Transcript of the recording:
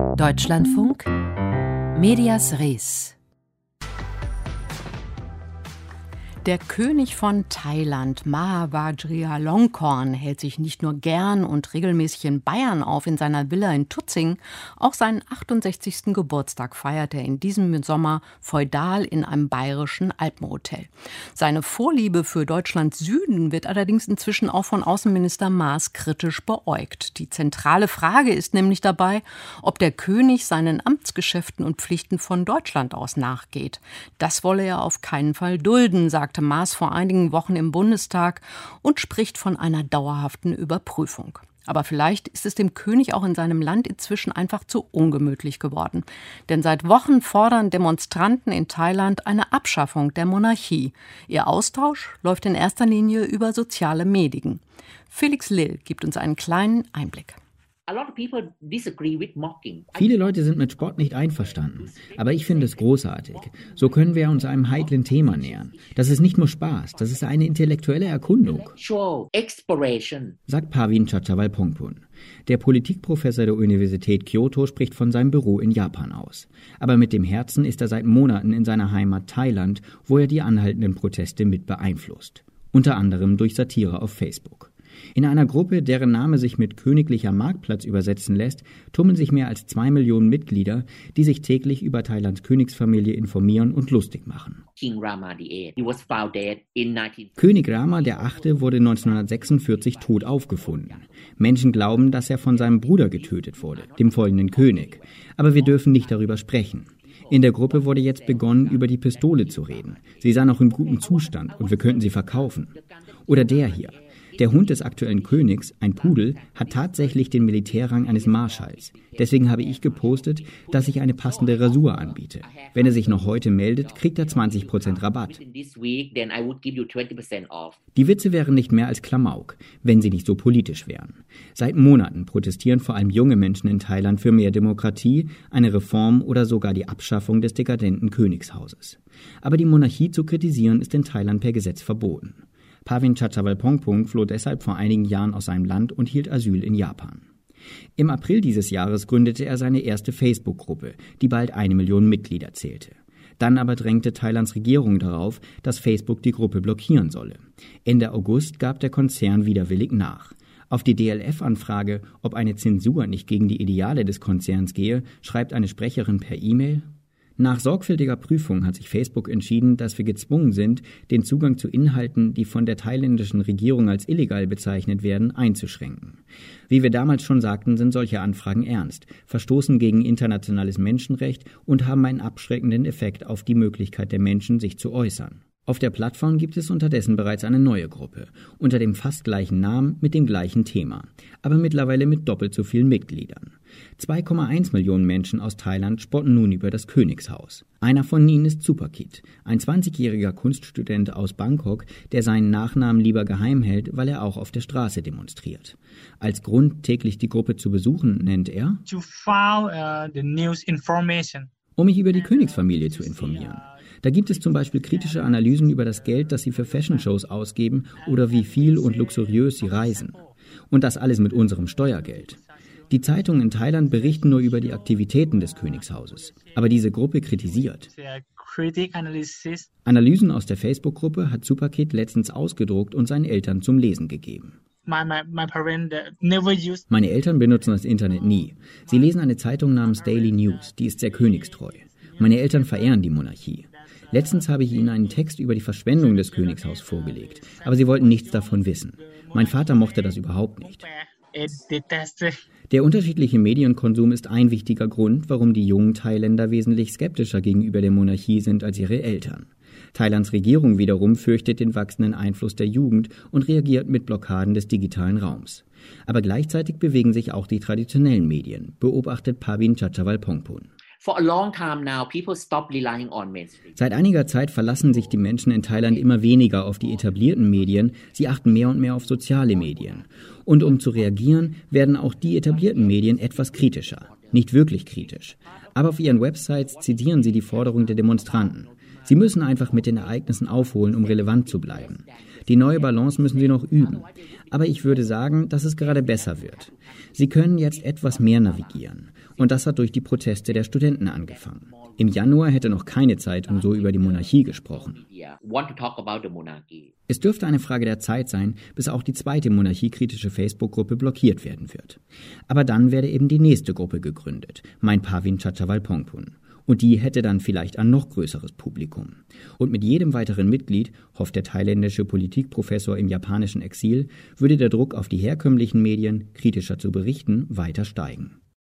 Deutschlandfunk Medias Res. Der König von Thailand, Maha Vajiralongkorn, hält sich nicht nur gern und regelmäßig in Bayern auf, in seiner Villa in Tutzing. Auch seinen 68. Geburtstag feiert er in diesem Sommer feudal in einem bayerischen Alpenhotel. Seine Vorliebe für Deutschlands Süden wird allerdings inzwischen auch von Außenminister Maas kritisch beäugt. Die zentrale Frage ist nämlich dabei, ob der König seinen Amtsgeschäften und Pflichten von Deutschland aus nachgeht. Das wolle er auf keinen Fall dulden, sagte Maas vor einigen Wochen im Bundestag und spricht von einer dauerhaften Überprüfung. Aber vielleicht ist es dem König auch in seinem Land inzwischen einfach zu ungemütlich geworden. Denn seit Wochen fordern Demonstranten in Thailand eine Abschaffung der Monarchie. Ihr Austausch läuft in erster Linie über soziale Medien. Felix Lill gibt uns einen kleinen Einblick. Viele Leute sind mit Sport nicht einverstanden, aber ich finde es großartig. So können wir uns einem heiklen Thema nähern. Das ist nicht nur Spaß, das ist eine intellektuelle Erkundung, sagt Pavin Chachavalpongpun. Der Politikprofessor der Universität Kyoto spricht von seinem Büro in Japan aus. Aber mit dem Herzen ist er seit Monaten in seiner Heimat Thailand, wo er die anhaltenden Proteste mit beeinflusst. Unter anderem durch Satire auf Facebook. In einer Gruppe, deren Name sich mit Königlicher Marktplatz übersetzen lässt, tummeln sich mehr als 2 Millionen Mitglieder, die sich täglich über Thailands Königsfamilie informieren und lustig machen. König Rama VIII. Wurde 1946 tot aufgefunden. Menschen glauben, dass er von seinem Bruder getötet wurde, dem folgenden König. Aber wir dürfen nicht darüber sprechen. In der Gruppe wurde jetzt begonnen, über die Pistole zu reden. Sie sei noch im guten Zustand und wir könnten sie verkaufen. Oder der hier. Der Hund des aktuellen Königs, ein Pudel, hat tatsächlich den Militärrang eines Marschalls. Deswegen habe ich gepostet, dass ich eine passende Rasur anbiete. Wenn er sich noch heute meldet, kriegt er 20% Rabatt. Die Witze wären nicht mehr als Klamauk, wenn sie nicht so politisch wären. Seit Monaten protestieren vor allem junge Menschen in Thailand für mehr Demokratie, eine Reform oder sogar die Abschaffung des dekadenten Königshauses. Aber die Monarchie zu kritisieren ist in Thailand per Gesetz verboten. Pavin Chachavalpongpun floh deshalb vor einigen Jahren aus seinem Land und hielt Asyl in Japan. Im April dieses Jahres gründete er seine erste Facebook-Gruppe, die bald 1 Million Mitglieder zählte. Dann aber drängte Thailands Regierung darauf, dass Facebook die Gruppe blockieren solle. Ende August gab der Konzern widerwillig nach. Auf die DLF-Anfrage, ob eine Zensur nicht gegen die Ideale des Konzerns gehe, schreibt eine Sprecherin per E-Mail: Nach sorgfältiger Prüfung hat sich Facebook entschieden, dass wir gezwungen sind, den Zugang zu Inhalten, die von der thailändischen Regierung als illegal bezeichnet werden, einzuschränken. Wie wir damals schon sagten, sind solche Anfragen ernst, verstoßen gegen internationales Menschenrecht und haben einen abschreckenden Effekt auf die Möglichkeit der Menschen, sich zu äußern. Auf der Plattform gibt es unterdessen bereits eine neue Gruppe, unter dem fast gleichen Namen mit dem gleichen Thema, aber mittlerweile mit doppelt so vielen Mitgliedern. 2,1 Millionen Menschen aus Thailand spotten nun über das Königshaus. Einer von ihnen ist Supakit, ein 20-jähriger Kunststudent aus Bangkok, der seinen Nachnamen lieber geheim hält, weil er auch auf der Straße demonstriert. Als Grund, täglich die Gruppe zu besuchen, nennt er: um mich über die Königsfamilie zu informieren. Da gibt es zum Beispiel kritische Analysen über das Geld, das sie für Fashion-Shows ausgeben oder wie viel und luxuriös sie reisen. Und das alles mit unserem Steuergeld. Die Zeitungen in Thailand berichten nur über die Aktivitäten des Königshauses. Aber diese Gruppe kritisiert. Analysen aus der Facebook-Gruppe hat Supakit letztens ausgedruckt und seinen Eltern zum Lesen gegeben. Meine Eltern benutzen das Internet nie. Sie lesen eine Zeitung namens Daily News, die ist sehr königstreu. Meine Eltern verehren die Monarchie. Letztens habe ich ihnen einen Text über die Verschwendung des Königshauses vorgelegt, aber sie wollten nichts davon wissen. Mein Vater mochte das überhaupt nicht. Der unterschiedliche Medienkonsum ist ein wichtiger Grund, warum die jungen Thailänder wesentlich skeptischer gegenüber der Monarchie sind als ihre Eltern. Thailands Regierung wiederum fürchtet den wachsenden Einfluss der Jugend und reagiert mit Blockaden des digitalen Raums. Aber gleichzeitig bewegen sich auch die traditionellen Medien, beobachtet Pavin Chachavalpongpun. Seit einiger Zeit verlassen sich die Menschen in Thailand immer weniger auf die etablierten Medien, sie achten mehr und mehr auf soziale Medien. Und um zu reagieren, werden auch die etablierten Medien etwas kritischer. Nicht wirklich kritisch. Aber auf ihren Websites zitieren sie die Forderung der Demonstranten. Sie müssen einfach mit den Ereignissen aufholen, um relevant zu bleiben. Die neue Balance müssen sie noch üben. Aber ich würde sagen, dass es gerade besser wird. Sie können jetzt etwas mehr navigieren. Und das hat durch die Proteste der Studenten angefangen. Im Januar hätte noch keine Zeitung so über die Monarchie gesprochen. Es dürfte eine Frage der Zeit sein, bis auch die zweite monarchiekritische Facebook-Gruppe blockiert werden wird. Aber dann werde eben die nächste Gruppe gegründet, meint Pavin Chachavalpongpun. Und die hätte dann vielleicht ein noch größeres Publikum. Und mit jedem weiteren Mitglied, hofft der thailändische Politikprofessor im japanischen Exil, würde der Druck auf die herkömmlichen Medien, kritischer zu berichten, weiter steigen.